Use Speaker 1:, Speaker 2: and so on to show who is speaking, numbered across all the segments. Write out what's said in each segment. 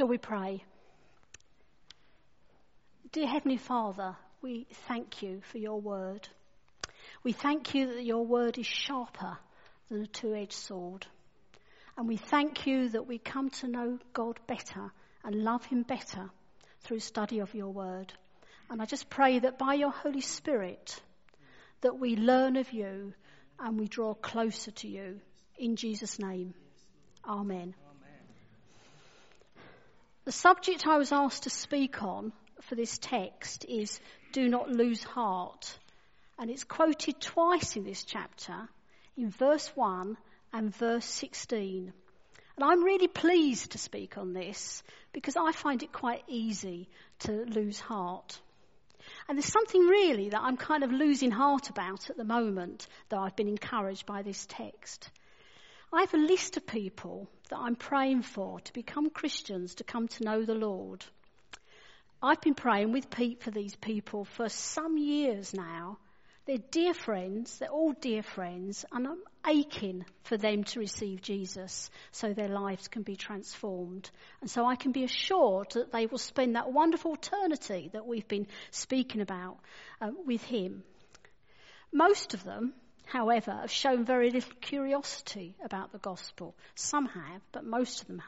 Speaker 1: Shall we pray? Dear Heavenly Father, we thank you for your word. We thank you that your word is sharper than a two-edged sword. And we thank you that we come to know God better and love him better through study of your word. And I just pray that by your Holy Spirit, that we learn of you and we draw closer to you. In Jesus' name, amen. The subject I was asked to speak on for this text is do not lose heart. And it's quoted twice in this chapter, in verse 1 and verse 16. And I'm really pleased to speak on this because I find it quite easy to lose heart. And there's something really that I'm kind of losing heart about at the moment, though I've been encouraged by this text. I have a list of people that I'm praying for to become Christians, to come to know the Lord. I've been praying with Pete for these people for some years now. They're dear friends, they're all dear friends, and I'm aching for them to receive Jesus so their lives can be transformed. And so I can be assured that they will spend that wonderful eternity that we've been speaking about with him. Most of them, however, have shown very little curiosity about the gospel. Some have, but most of them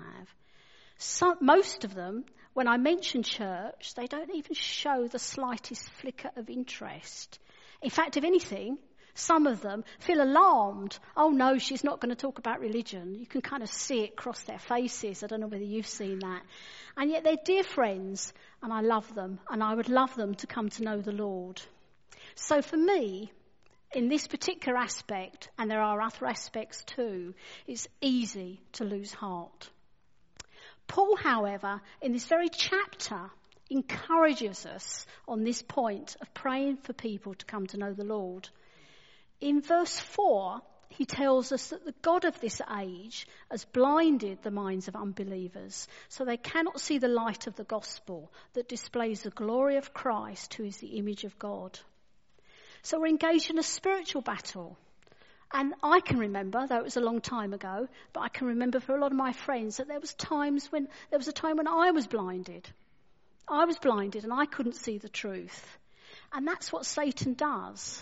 Speaker 1: have. Most of them, when I mention church, they don't even show the slightest flicker of interest. In fact, if anything, some of them feel alarmed. Oh no, she's not going to talk about religion. You can kind of see it cross their faces. I don't know whether you've seen that. And yet they're dear friends, and I love them, and I would love them to come to know the Lord. So for me, in this particular aspect, and there are other aspects too, it's easy to lose heart. Paul, however, in this very chapter, encourages us on this point of praying for people to come to know the Lord. In verse 4, he tells us that the God of this age has blinded the minds of unbelievers, so they cannot see the light of the gospel that displays the glory of Christ, who is the image of God. So we're engaged in a spiritual battle. And I can remember, though it was a long time ago, but I can remember for a lot of my friends that there was a time when I was blinded. I was blinded and I couldn't see the truth. And that's what Satan does.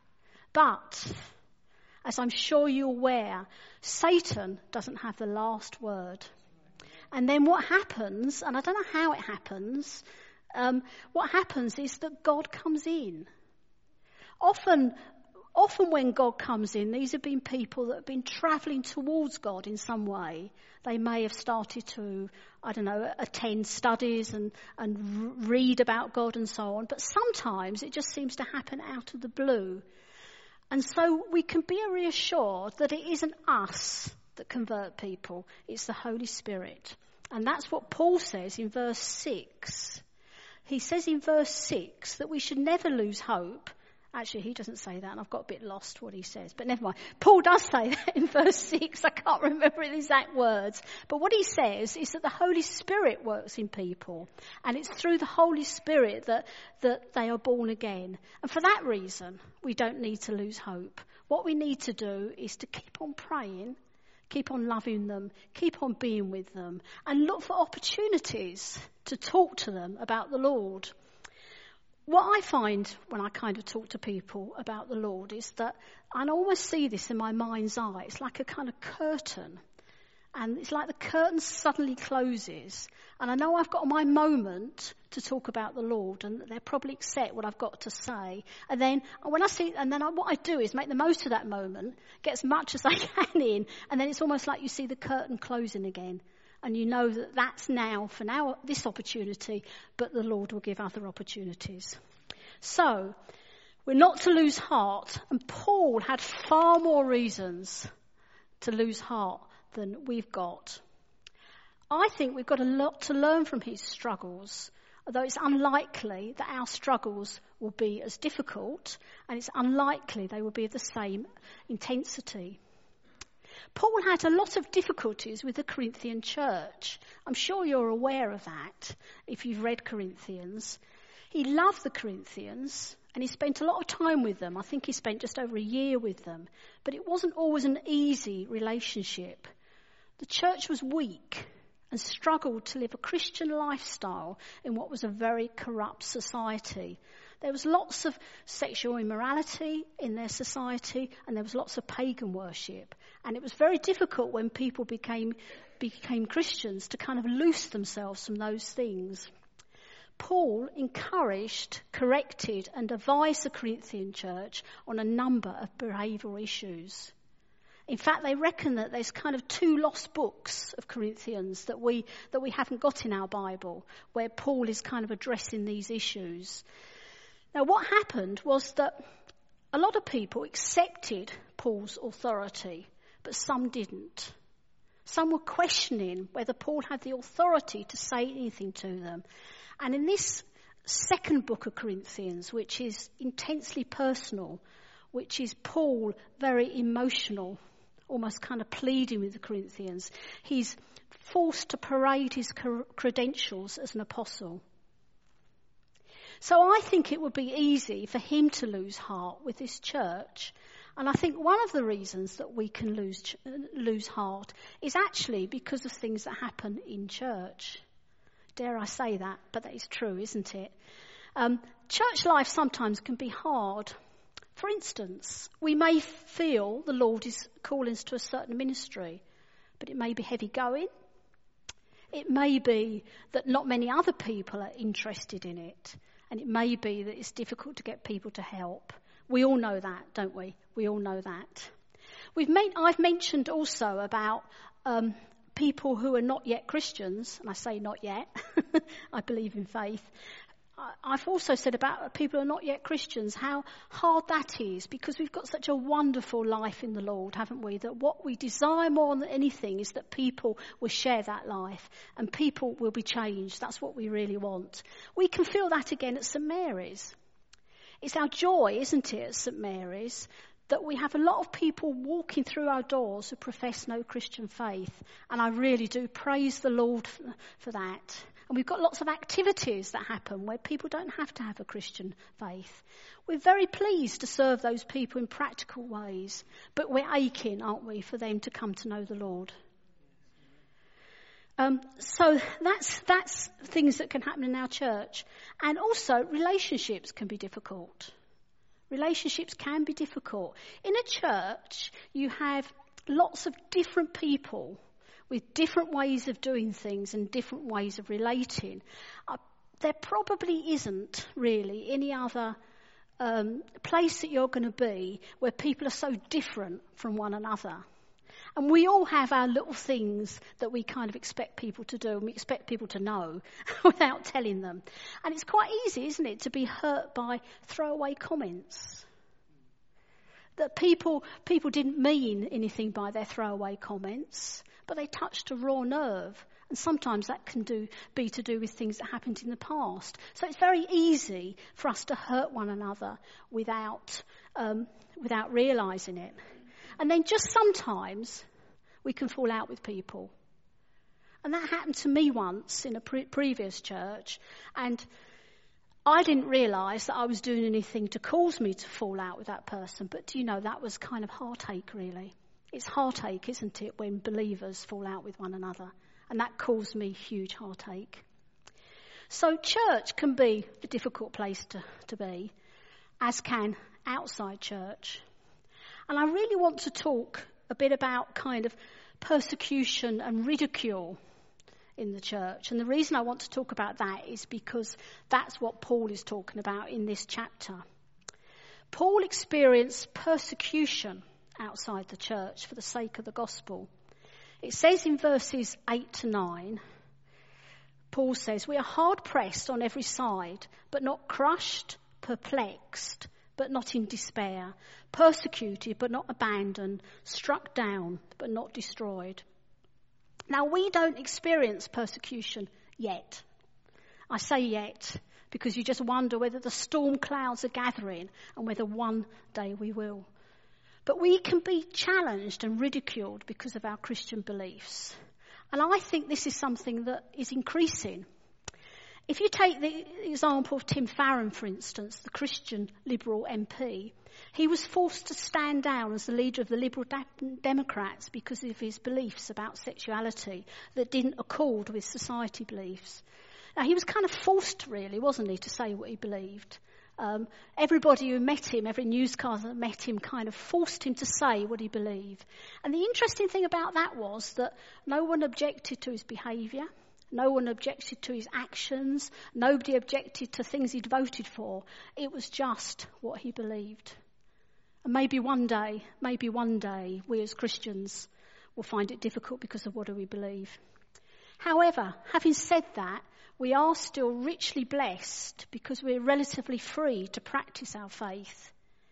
Speaker 1: But, as I'm sure you're aware, Satan doesn't have the last word. And then what happens, and I don't know how it happens, what happens is that God comes in. Often when God comes in, these have been people that have been travelling towards God in some way. They may have started to, attend studies and read about God and so on. But sometimes it just seems to happen out of the blue. And so we can be reassured that it isn't us that convert people. It's the Holy Spirit. And that's what Paul says in verse 6. He says in verse 6 that we should never lose hope. Actually, he doesn't say that, and I've got a bit lost what he says. But never mind. Paul does say that in verse 6. I can't remember the exact words. But what he says is that the Holy Spirit works in people. And it's through the Holy Spirit that they are born again. And for that reason, we don't need to lose hope. What we need to do is to keep on praying, keep on loving them, keep on being with them, and look for opportunities to talk to them about the Lord. What I find when I kind of talk to people about the Lord is that I almost see this in my mind's eye. It's like a kind of curtain. And it's like the curtain suddenly closes. And I know I've got my moment to talk about the Lord, and they'll probably accept what I've got to say. And then what I do is make the most of that moment, get as much as I can in, and then it's almost like you see the curtain closing again. And you know that that's now, for now, this opportunity, but the Lord will give other opportunities. So, we're not to lose heart, and Paul had far more reasons to lose heart than we've got. I think we've got a lot to learn from his struggles, although it's unlikely that our struggles will be as difficult, and it's unlikely they will be of the same intensity. Paul had a lot of difficulties with the Corinthian church. I'm sure you're aware of that if you've read Corinthians. He loved the Corinthians and he spent a lot of time with them. I think he spent just over a year with them. But it wasn't always an easy relationship. The church was weak and struggled to live a Christian lifestyle in what was a very corrupt society. There was lots of sexual immorality in their society, and there was lots of pagan worship. And it was very difficult when people became Christians to kind of loose themselves from those things. Paul encouraged, corrected, and advised the Corinthian church on a number of behavioural issues. In fact, they reckon that there's kind of 2 lost books of Corinthians that we haven't got in our Bible, where Paul is kind of addressing these issues. Now, what happened was that a lot of people accepted Paul's authority, but some didn't. Some were questioning whether Paul had the authority to say anything to them. And in this second book of Corinthians, which is intensely personal, which is Paul very emotional, almost kind of pleading with the Corinthians, he's forced to parade his credentials as an apostle. So I think it would be easy for him to lose heart with this church. And I think one of the reasons that we can lose heart is actually because of things that happen in church. Dare I say that, but that is true, isn't it? Church life sometimes can be hard. For instance, we may feel the Lord is calling us to a certain ministry, but it may be heavy going. It may be that not many other people are interested in it, and it may be that it's difficult to get people to help. We all know that, don't we? We all know that. I've mentioned also about people who are not yet Christians, and I say not yet, I believe in faith. I've also said about people who are not yet Christians, how hard that is, because we've got such a wonderful life in the Lord, haven't we? That what we desire more than anything is that people will share that life and people will be changed. That's what we really want. We can feel that again at St Mary's. It's our joy, isn't it, at St Mary's, that we have a lot of people walking through our doors who profess no Christian faith. And I really do praise the Lord for that. And we've got lots of activities that happen where people don't have to have a Christian faith. We're very pleased to serve those people in practical ways, but we're aching, aren't we, for them to come to know the Lord. So that's things that can happen in our church. And also relationships can be difficult. Relationships can be difficult. In a church, you have lots of different people with different ways of doing things and different ways of relating. There probably isn't really any other place that you're going to be where people are so different from one another. And we all have our little things that we kind of expect people to do and we expect people to know without telling them. And it's quite easy, isn't it, to be hurt by throwaway comments. That people didn't mean anything by their throwaway comments, but they touched a raw nerve. And sometimes that can be to do with things that happened in the past. So it's very easy for us to hurt one another without realising it. And then just sometimes we can fall out with people. And that happened to me once in a previous church. And I didn't realise that I was doing anything to cause me to fall out with that person. But do you know, that was kind of heartache, really. It's heartache, isn't it, when believers fall out with one another. And that caused me huge heartache. So church can be a difficult place to be, as can outside church. And I really want to talk a bit about kind of persecution and ridicule in the church. And the reason I want to talk about that is because that's what Paul is talking about in this chapter. Paul experienced persecution outside the church for the sake of the gospel. It says in verses 8 to 9, Paul says, "We are hard pressed on every side, but not crushed, perplexed, but not in despair, persecuted, but not abandoned, struck down, but not destroyed." Now, we don't experience persecution yet. I say yet because you just wonder whether the storm clouds are gathering and whether one day we will. But we can be challenged and ridiculed because of our Christian beliefs. And I think this is something that is increasing. If you take the example of Tim Farron, for instance, the Christian Liberal MP, he was forced to stand down as the leader of the Liberal Democrats because of his beliefs about sexuality that didn't accord with society beliefs. Now, he was kind of forced, really, wasn't he, to say what he believed. Everybody who met him, every newscaster that met him, kind of forced him to say what he believed. And the interesting thing about that was that no one objected to his behaviour. No one objected to his actions. Nobody objected to things he'd voted for. It was just what he believed. And maybe one day, we as Christians will find it difficult because of what do we believe. However, having said that, we are still richly blessed because we're relatively free to practice our faith.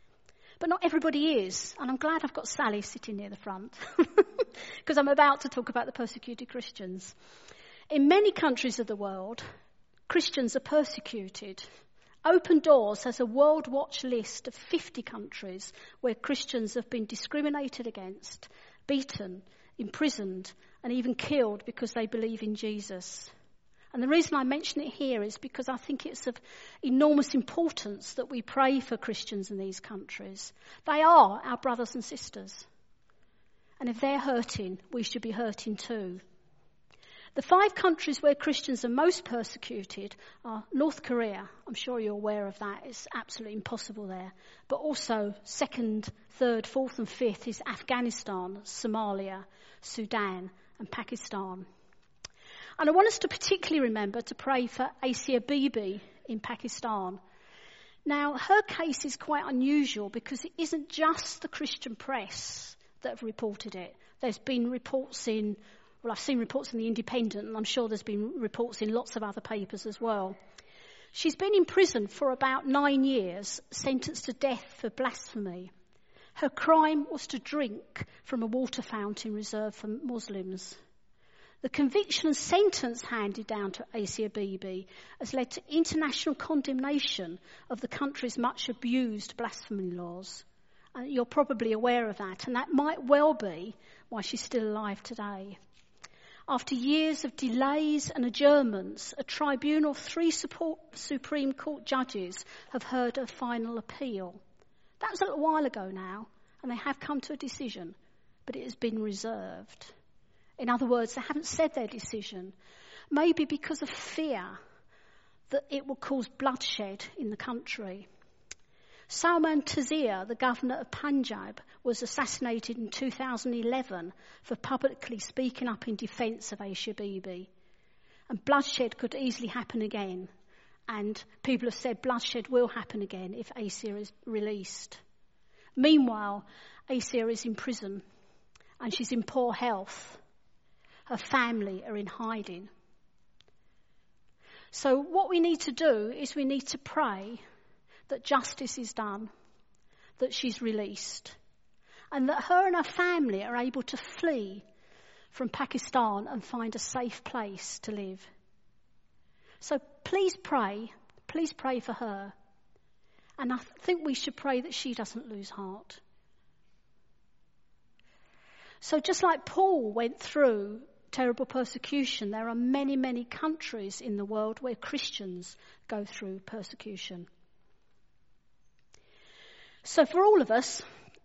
Speaker 1: But not everybody is. And I'm glad I've got Sally sitting near the front because I'm about to talk about the persecuted Christians. In many countries of the world, Christians are persecuted. Open Doors has a World Watch list of 50 countries where Christians have been discriminated against, beaten, imprisoned, and even killed because they believe in Jesus. And the reason I mention it here is because I think it's of enormous importance that we pray for Christians in these countries. They are our brothers and sisters. And if they're hurting, we should be hurting too. The 5 countries where Christians are most persecuted are North Korea. I'm sure you're aware of that. It's absolutely impossible there. But also 2nd, 3rd, 4th and 5th is Afghanistan, Somalia, Sudan and Pakistan. And I want us to particularly remember to pray for Asia Bibi in Pakistan. Now, her case is quite unusual because it isn't just the Christian press that have reported it. There's been reports in... Well, I've seen reports in The Independent, and I'm sure there's been reports in lots of other papers as well. She's been in prison for about 9 years, sentenced to death for blasphemy. Her crime was to drink from a water fountain reserved for Muslims. The conviction and sentence handed down to Asia Bibi has led to international condemnation of the country's much abused blasphemy laws. And you're probably aware of that, and that might well be why she's still alive today. After years of delays and adjournments, a tribunal of 3 Supreme Court judges have heard a final appeal. That was a little while ago now, and they have come to a decision, but it has been reserved. In other words, they haven't said their decision, maybe because of fear that it will cause bloodshed in the country. Salman Taseer, the governor of Punjab, was assassinated in 2011 for publicly speaking up in defence of Asia Bibi. And bloodshed could easily happen again. And people have said bloodshed will happen again if Asia is released. Meanwhile, Asia is in prison and she's in poor health. Her family are in hiding. So what we need to do is we need to pray that justice is done, that she's released, and that her and her family are able to flee from Pakistan and find a safe place to live. So please pray for her. And I think we should pray that she doesn't lose heart. So just like Paul went through terrible persecution, there are many, many countries in the world where Christians go through persecution. So for all of us,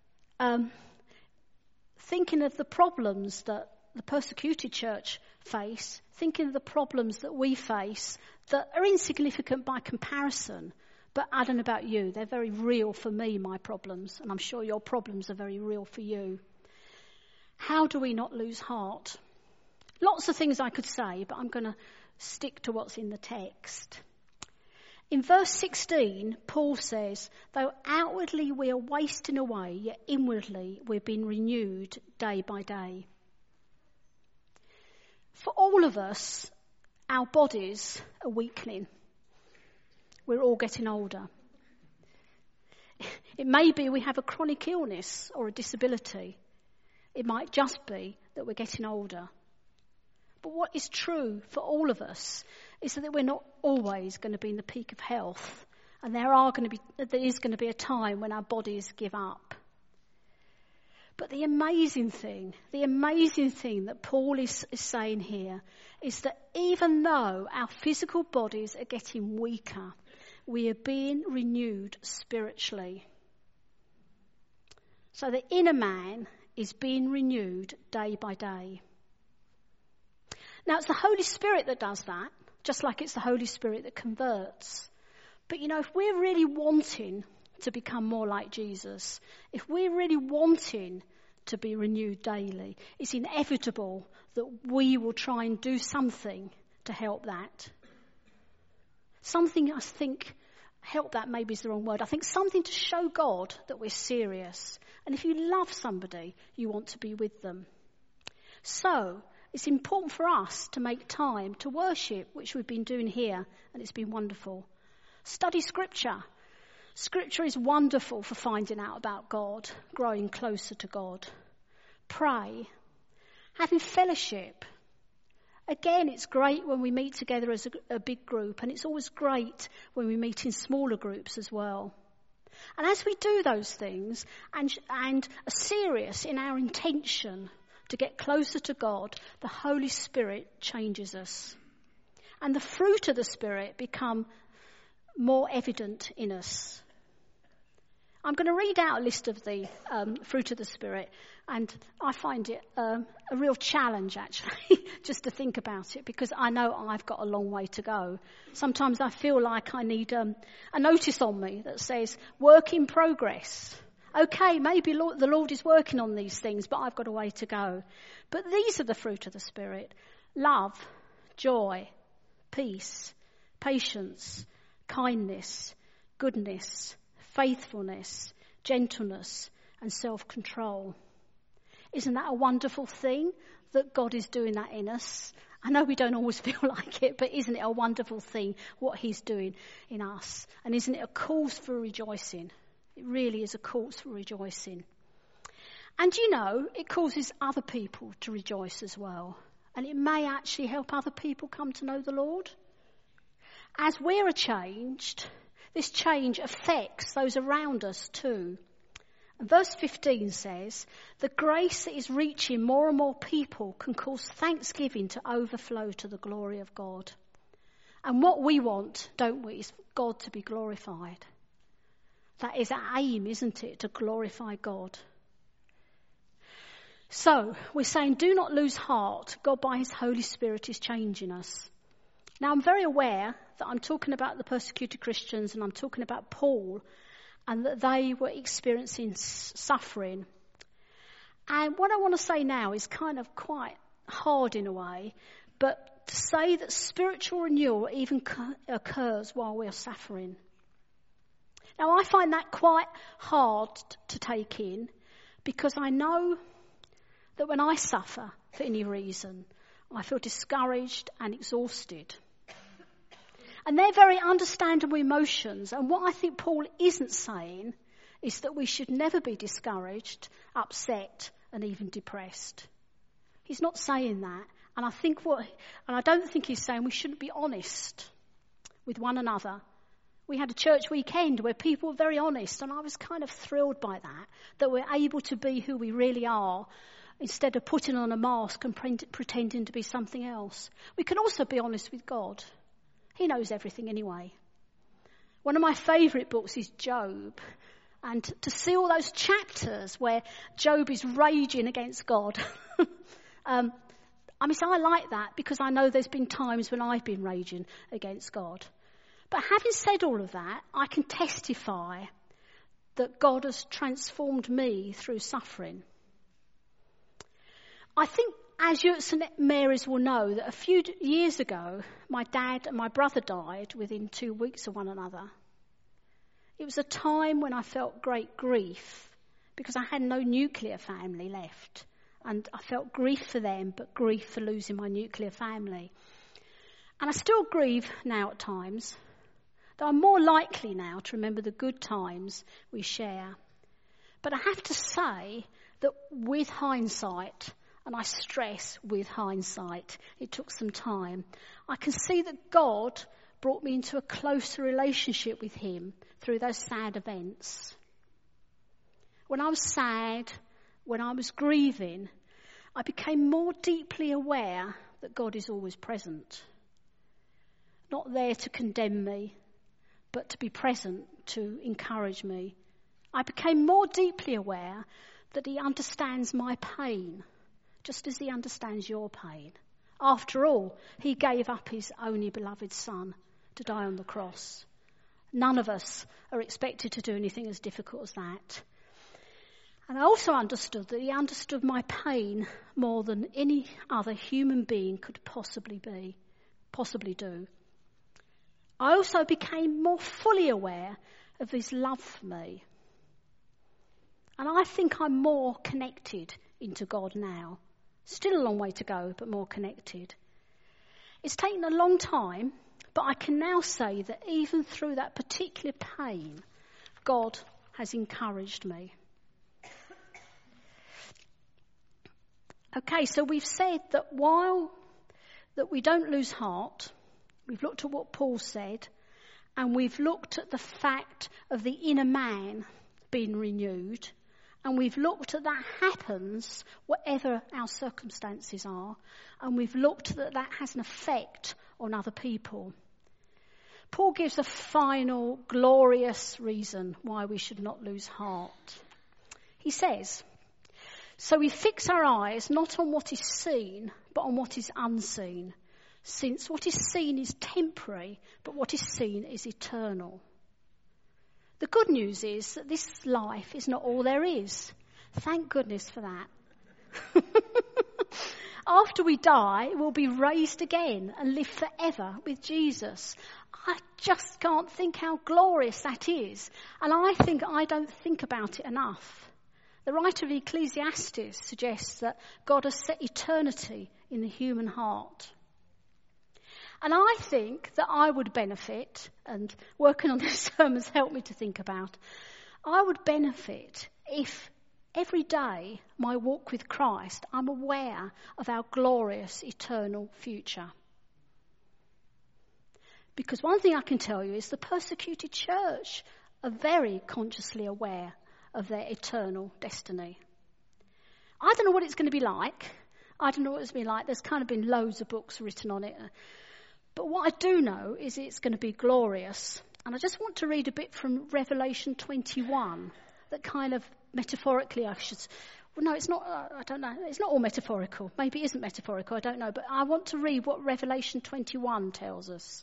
Speaker 1: thinking of the problems that the persecuted church face, thinking of the problems that we face that are insignificant by comparison, but I don't know about you, they're very real for me, my problems, and I'm sure your problems are very real for you. How do we not lose heart? Lots of things I could say, but I'm going to stick to what's in the text. In verse 16, Paul says, though outwardly we are wasting away, yet inwardly we're being renewed day by day. For all of us, our bodies are weakening. We're all getting older. It may be we have a chronic illness or a disability. It might just be that we're getting older. But what is true for all of us is that we're not always going to be in the peak of health, and there is going to be a time when our bodies give up. But the amazing thing that Paul is saying here is that even though our physical bodies are getting weaker, we are being renewed spiritually. So the inner man is being renewed day by day. Now it's the Holy Spirit that does that, just like it's the Holy Spirit that converts. But if we're really wanting to become more like Jesus, if we're really wanting to be renewed daily, it's inevitable that we will try and do something to help that. Something, I think, help that maybe is the wrong word. I think something to show God that we're serious. And if you love somebody, you want to be with them. So, it's important for us to make time to worship, which we've been doing here, and it's been wonderful. Study Scripture. Scripture is wonderful for finding out about God, growing closer to God. Pray. Having fellowship. Again, it's great when we meet together as a big group, and it's always great when we meet in smaller groups as well. And as we do those things and are serious in our intention to get closer to God, the Holy Spirit changes us. And the fruit of the Spirit become more evident in us. I'm going to read out a list of the fruit of the Spirit, and I find it a real challenge, actually, just to think about it, because I know I've got a long way to go. Sometimes I feel like I need a notice on me that says, work in progress. Okay, maybe the Lord is working on these things, but I've got a way to go. But these are the fruit of the Spirit: love, joy, peace, patience, kindness, goodness, faithfulness, gentleness, and self-control. Isn't that a wonderful thing that God is doing that in us? I know we don't always feel like it, but isn't it a wonderful thing what he's doing in us? And isn't it a cause for rejoicing? It really is a cause for rejoicing. And it causes other people to rejoice as well. And it may actually help other people come to know the Lord. As we're changed, this change affects those around us too. And verse 15 says, the grace that is reaching more and more people can cause thanksgiving to overflow to the glory of God. And what we want, don't we, is God to be glorified. That is our aim, isn't it, to glorify God. So, we're saying do not lose heart. God by his Holy Spirit is changing us. Now, I'm very aware that I'm talking about the persecuted Christians and I'm talking about Paul, and that they were experiencing suffering. And what I want to say now is kind of quite hard in a way, but to say that spiritual renewal even occurs while we're suffering. Now, I find that quite hard to take in, because I know that when I suffer for any reason, I feel discouraged and exhausted. And they're very understandable emotions. And what I think Paul isn't saying is that we should never be discouraged, upset, and even depressed. He's not saying that. And I don't think he's saying we shouldn't be honest with one another. We had a church weekend where people were very honest, and I was kind of thrilled by that we're able to be who we really are instead of putting on a mask and pretending to be something else. We can also be honest with God. He knows everything anyway. One of my favourite books is Job. And to see all those chapters where Job is raging against God. I like that because I know there's been times when I've been raging against God. But having said all of that, I can testify that God has transformed me through suffering. I think, as you at St Mary's will know, that a few years ago, my dad and my brother died within 2 weeks of one another. It was a time when I felt great grief because I had no nuclear family left. And I felt grief for them, but grief for losing my nuclear family. And I still grieve now at times, though I'm more likely now to remember the good times we share. But I have to say that with hindsight, and I stress with hindsight, it took some time, I can see that God brought me into a closer relationship with him through those sad events. When I was sad when I was grieving, I became more deeply aware that God is always present. Not there to condemn me, but to be present, to encourage me. I became more deeply aware that he understands my pain, just as he understands your pain. After all, he gave up his only beloved son to die on the cross. None of us are expected to do anything as difficult as that. And I also understood that he understood my pain more than any other human being could possibly do. I also became more fully aware of his love for me. And I think I'm more connected into God now. Still a long way to go, but more connected. It's taken a long time, but I can now say that even through that particular pain, God has encouraged me. Okay, so we've said that that we don't lose heart. We've looked at what Paul said, and we've looked at the fact of the inner man being renewed, and we've looked at that happens whatever our circumstances are, and we've looked that that has an effect on other people. Paul gives a final glorious reason why we should not lose heart. He says, "So we fix our eyes not on what is seen, but on what is unseen, since what is seen is temporary, but what is seen is eternal." The good news is that this life is not all there is. Thank goodness for that. After we die, we'll be raised again and live forever with Jesus. I just can't think how glorious that is. And I don't think about it enough. The writer of Ecclesiastes suggests that God has set eternity in the human heart. And I think that I would benefit, and working on this sermon has helped me to think about, I would benefit if every day my walk with Christ, I'm aware of our glorious eternal future. Because one thing I can tell you is the persecuted church are very consciously aware of their eternal destiny. I don't know what it's going to be like. I don't know what it's going to be like. There's kind of been loads of books written on it. But what I do know is it's going to be glorious. And I just want to read a bit from Revelation 21 that kind of metaphorically it's not, I don't know, it's not all metaphorical. Maybe it isn't metaphorical, I don't know. But I want to read what Revelation 21 tells us.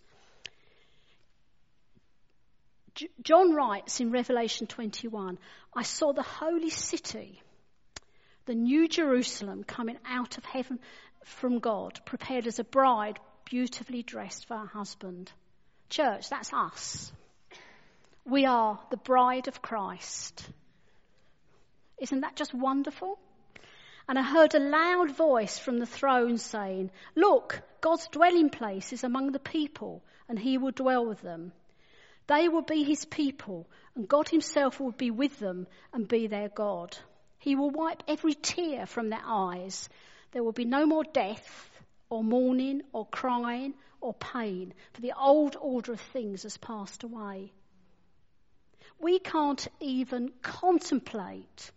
Speaker 1: John writes in Revelation 21, "I saw the holy city, the new Jerusalem, coming out of heaven from God, prepared as a bride beautifully dressed for her husband." Church, that's us. We are the bride of Christ. Isn't that just wonderful? "And I heard a loud voice from the throne saying, 'Look, God's dwelling place is among the people, and he will dwell with them. They will be his people, and God himself will be with them and be their God. He will wipe every tear from their eyes. There will be no more death, or mourning, or crying, or pain, for the old order of things has passed away.'" We can't even contemplate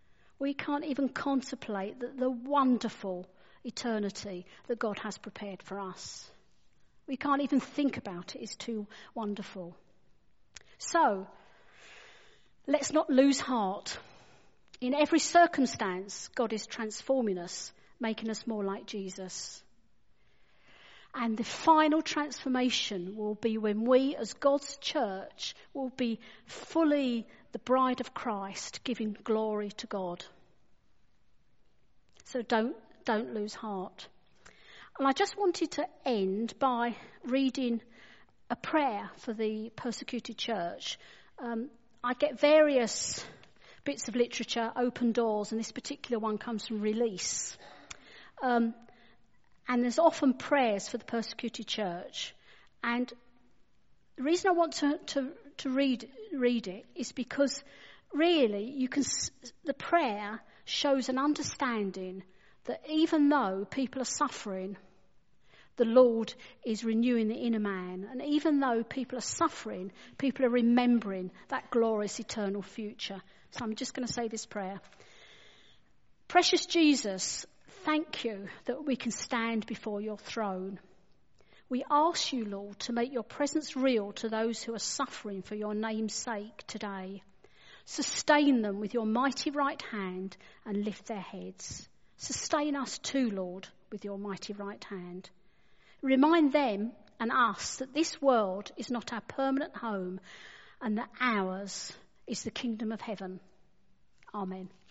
Speaker 1: the wonderful eternity that God has prepared for us. We can't even think about it. It's too wonderful. So, let's not lose heart. In every circumstance, God is transforming us, making us more like Jesus. And the final transformation will be when we, as God's church, will be fully the bride of Christ, giving glory to God. So don't lose heart. And I just wanted to end by reading a prayer for the persecuted church. I get various bits of literature, Open Doors, and this particular one comes from Release. And there's often prayers for the persecuted church. And the reason I want to read it is because really the prayer shows an understanding that even though people are suffering, the Lord is renewing the inner man. And even though people are suffering, people are remembering that glorious eternal future. So I'm just going to say this prayer. Precious Jesus, thank you that we can stand before your throne. We ask you, Lord, to make your presence real to those who are suffering for your name's sake today. Sustain them with your mighty right hand and lift their heads. Sustain us too, Lord, with your mighty right hand. Remind them and us that this world is not our permanent home and that ours is the kingdom of heaven. Amen.